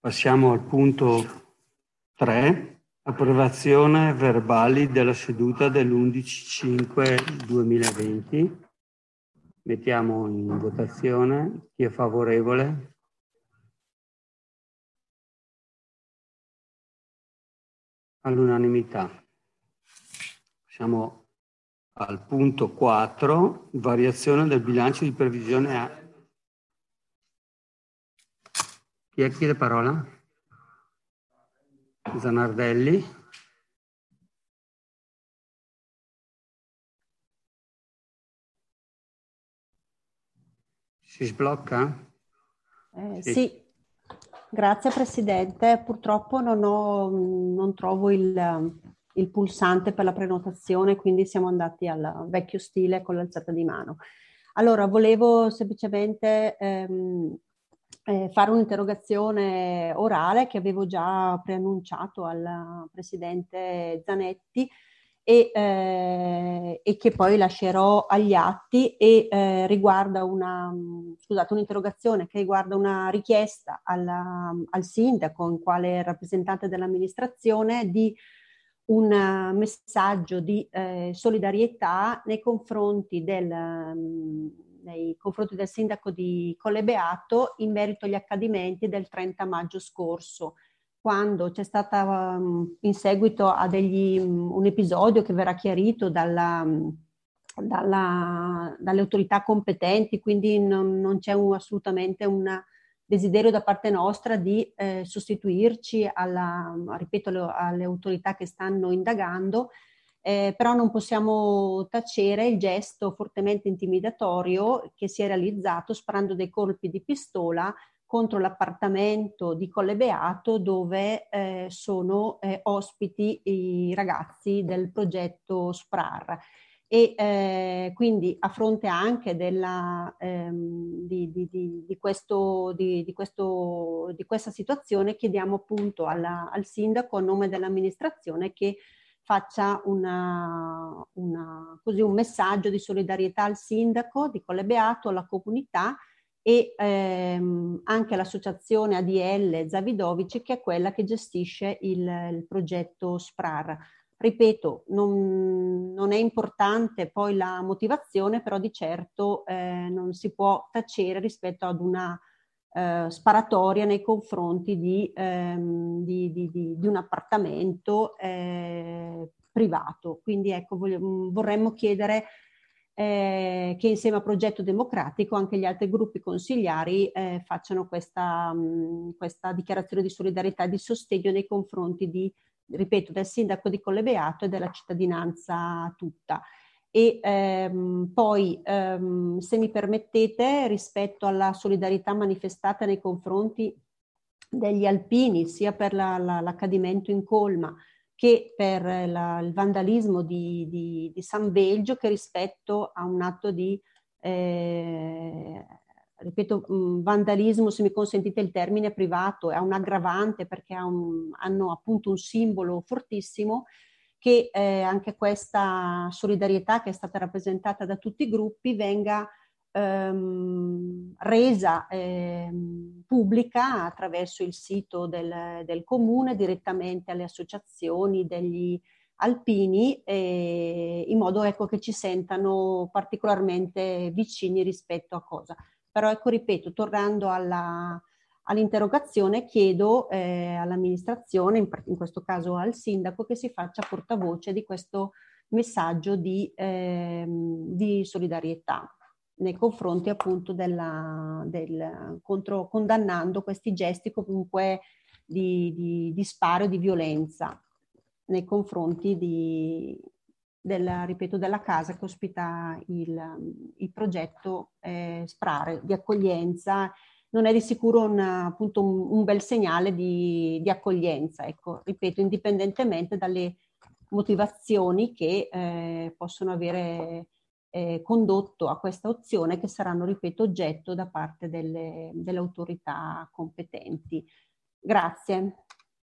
Passiamo al punto 3, approvazione verbali della seduta dell'11/5/2020. Mettiamo in votazione. Chi è favorevole? All'unanimità. Siamo al punto 4, variazione del bilancio di previsione A. Chi chiede parola? Zanardelli. Si sblocca? Sì, grazie Presidente. Purtroppo non trovo il pulsante per la prenotazione, quindi siamo andati al vecchio stile con l'alzata di mano. Allora, volevo semplicemente fare un'interrogazione orale che avevo già preannunciato al Presidente Zanetti e che poi lascerò agli atti e riguarda un'interrogazione che riguarda una richiesta al sindaco in quale rappresentante dell'amministrazione di un messaggio di solidarietà nei confronti del sindaco di Colle Beato in merito agli accadimenti del 30 maggio scorso, quando c'è stata in seguito a un episodio che verrà chiarito dalle autorità competenti, quindi non c'è assolutamente un desiderio da parte nostra di sostituirci alle autorità che stanno indagando, però non possiamo tacere il gesto fortemente intimidatorio che si è realizzato sparando dei colpi di pistola contro l'appartamento di Colle Beato dove sono ospiti i ragazzi del progetto SPRAR. E quindi a fronte anche di questa situazione chiediamo appunto al sindaco a nome dell'amministrazione che faccia un messaggio di solidarietà al sindaco di Colle Beato, alla comunità e anche all'associazione ADL Zavidovici, che è quella che gestisce il progetto SPRAR. Ripeto, non è importante poi la motivazione, però di certo non si può tacere rispetto ad una sparatoria nei confronti di un appartamento privato. Quindi ecco, vorremmo chiedere che insieme a Progetto Democratico anche gli altri gruppi consigliari facciano questa dichiarazione di solidarietà e di sostegno nei confronti ripeto, del sindaco di Colle Beato e della cittadinanza tutta. E poi, se mi permettete, rispetto alla solidarietà manifestata nei confronti degli alpini, sia per l'accadimento in colma che per il vandalismo di San Belgio, che rispetto a un atto di ripeto, vandalismo, se mi consentite il termine, privato, è un aggravante perché hanno appunto un simbolo fortissimo, che anche questa solidarietà che è stata rappresentata da tutti i gruppi venga resa pubblica attraverso il sito del comune, direttamente alle associazioni degli alpini, in modo ecco, che ci sentano particolarmente vicini rispetto a cosa. Però ecco, ripeto, tornando all'interrogazione, chiedo all'amministrazione, in questo caso al sindaco, che si faccia portavoce di questo messaggio di solidarietà nei confronti appunto condannando questi gesti comunque di sparo e di violenza nei confronti ripeto, della casa che ospita il progetto SPRAR di accoglienza. Non è di sicuro appunto un bel segnale di accoglienza, ecco, ripeto, indipendentemente dalle motivazioni che possono avere condotto a questa opzione, che saranno, ripeto, oggetto da parte delle autorità competenti. Grazie.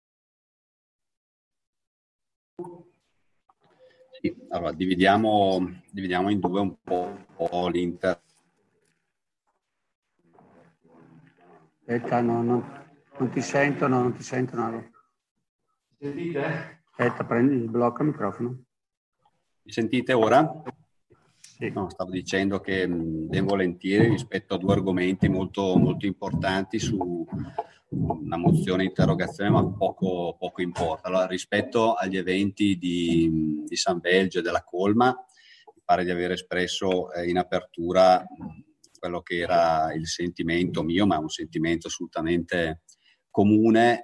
Sì, allora dividiamo in due un po' l'inter. Aspetta, no. Non ti sentono, non ti sentono. Sentite? Aspetta, blocca il microfono. Mi sentite ora? Sì. No, stavo dicendo che ben volentieri rispetto a due argomenti molto, molto importanti su una mozione interrogazione, ma poco importa. Allora, rispetto agli eventi di San Belgio e della Colma, mi pare di aver espresso in apertura quello che era il sentimento mio, ma un sentimento assolutamente comune.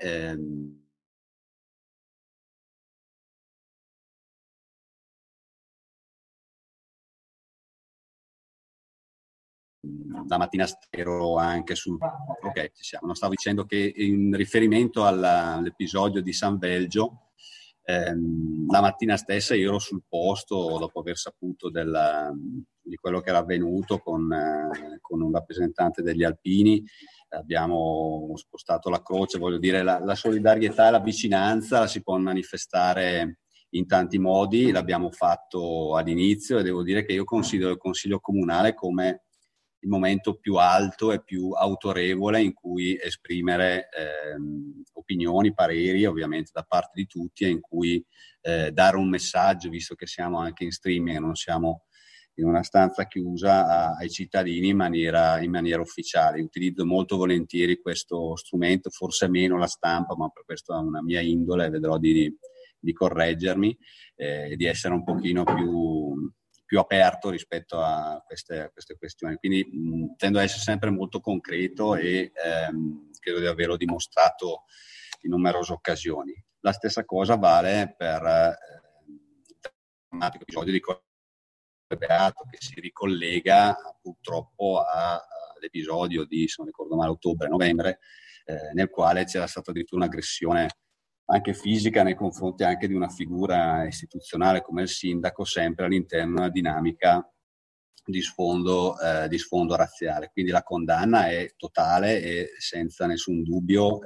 La mattina ero anche sul... Ok, ci siamo. Non stavo dicendo che in riferimento all'episodio di San Belgio, la mattina stessa io ero sul posto dopo aver saputo di quello che era avvenuto con un rappresentante degli alpini. Abbiamo spostato la croce, voglio dire, la solidarietà e la vicinanza la si può manifestare in tanti modi. L'abbiamo fatto all'inizio e devo dire che io considero il Consiglio Comunale come il momento più alto e più autorevole in cui esprimere opinioni, pareri, ovviamente da parte di tutti, e in cui dare un messaggio, visto che siamo anche in streaming e non siamo in una stanza chiusa, ai cittadini in maniera ufficiale. Utilizzo molto volentieri questo strumento, forse meno la stampa, ma per questo è una mia indole, vedrò di correggermi e di essere un pochino più aperto rispetto a queste questioni. Quindi tendo ad essere sempre molto concreto e credo di averlo dimostrato in numerose occasioni. La stessa cosa vale per il drammatico episodio di Colle Beato, che si ricollega purtroppo all'episodio di, se non ricordo male, ottobre-novembre, nel quale c'era stata addirittura un'aggressione anche fisica nei confronti anche di una figura istituzionale come il sindaco, sempre all'interno di una dinamica di sfondo razziale. Quindi la condanna è totale e senza nessun dubbio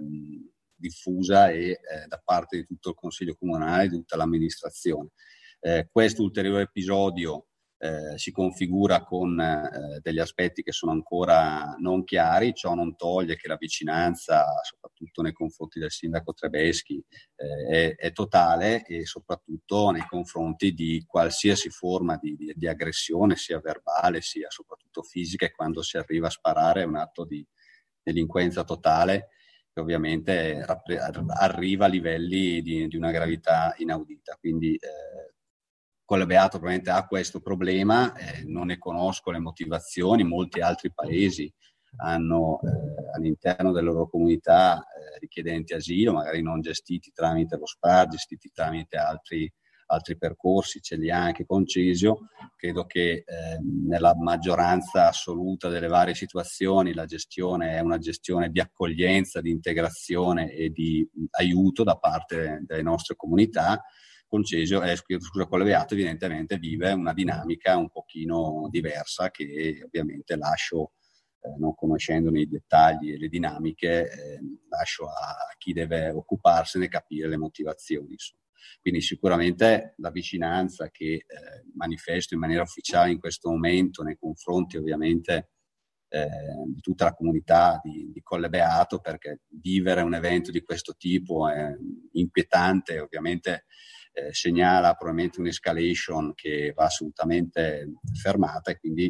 diffusa e da parte di tutto il Consiglio Comunale, di tutta l'amministrazione. Questo ulteriore episodio si configura con degli aspetti che sono ancora non chiari. Ciò non toglie che la vicinanza, soprattutto nei confronti del sindaco Trebeschi, è totale, e soprattutto nei confronti di qualsiasi forma di aggressione, sia verbale sia soprattutto fisica, e quando si arriva a sparare è un atto di delinquenza totale che ovviamente arriva a livelli di una gravità inaudita. Quindi Colle Beato probabilmente ha questo problema, non ne conosco le motivazioni. Molti altri paesi hanno all'interno delle loro comunità richiedenti asilo, magari non gestiti tramite lo SPRAR, gestiti tramite altri percorsi, ce li ha anche Concesio. Credo che nella maggioranza assoluta delle varie situazioni la gestione è una gestione di accoglienza, di integrazione e di aiuto da parte delle nostre comunità. Concesio, Colle Beato evidentemente vive una dinamica un pochino diversa, che ovviamente lascio, non conoscendone i dettagli e le dinamiche, lascio a chi deve occuparsene capire le motivazioni. Insomma. Quindi sicuramente la vicinanza che manifesto in maniera ufficiale in questo momento nei confronti ovviamente di tutta la comunità di Colle Beato, perché vivere un evento di questo tipo è inquietante, ovviamente segnala probabilmente un'escalation che va assolutamente fermata, e quindi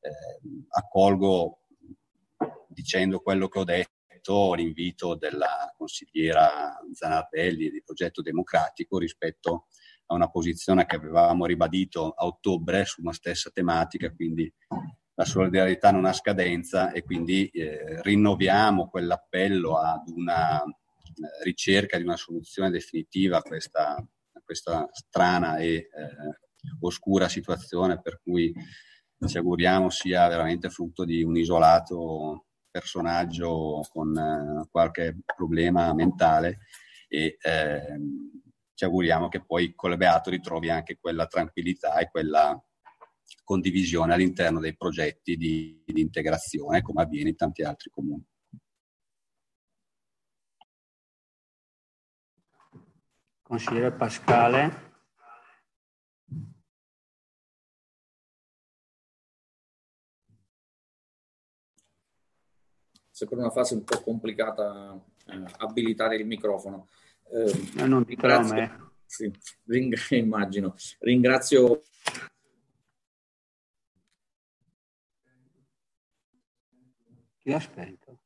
accolgo, dicendo quello che ho detto, l'invito della consigliera Zanardelli di Progetto Democratico rispetto a una posizione che avevamo ribadito a ottobre su una stessa tematica. Quindi la solidarietà non ha scadenza, e quindi rinnoviamo quell'appello ad una ricerca di una soluzione definitiva a questa strana e oscura situazione, per cui ci auguriamo sia veramente frutto di un isolato personaggio con qualche problema mentale, e ci auguriamo che poi Colle Beato ritrovi anche quella tranquillità e quella condivisione all'interno dei progetti di integrazione, come avviene in tanti altri comuni. Consigliere Pascale. per una fase un po' complicata abilitare il microfono. Non dico a me. Sì, immagino. Ringrazio. Chi ha spento?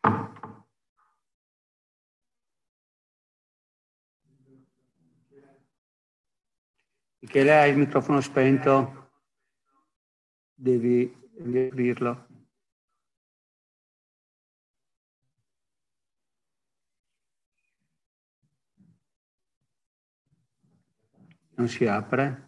Michele, hai il microfono spento? Devi riaprirlo. Non si apre.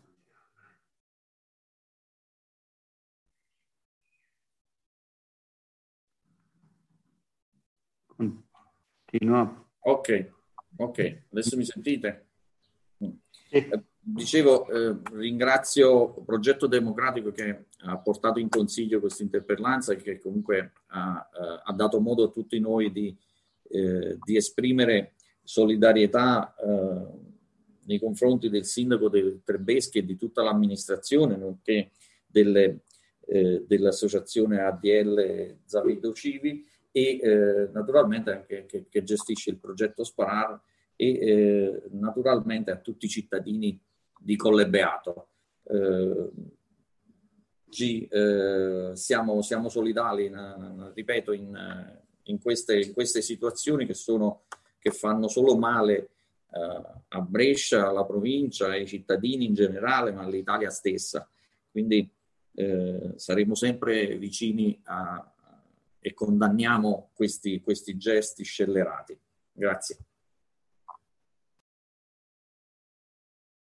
Continua. Ok, adesso mi sentite? Sì. Dicevo, ringrazio Progetto Democratico che ha portato in consiglio questa interpellanza e che comunque ha dato modo a tutti noi di esprimere solidarietà nei confronti del sindaco del Trebeschi e di tutta l'amministrazione, nonché dell'associazione ADL Zavido Civi e naturalmente anche che gestisce il progetto Sparar e naturalmente a tutti i cittadini di Colle Beato. Siamo solidali, ripeto, in queste situazioni che fanno solo male a Brescia, alla provincia, ai cittadini in generale, ma all'Italia stessa. Quindi saremo sempre vicini e condanniamo questi gesti scellerati. Grazie.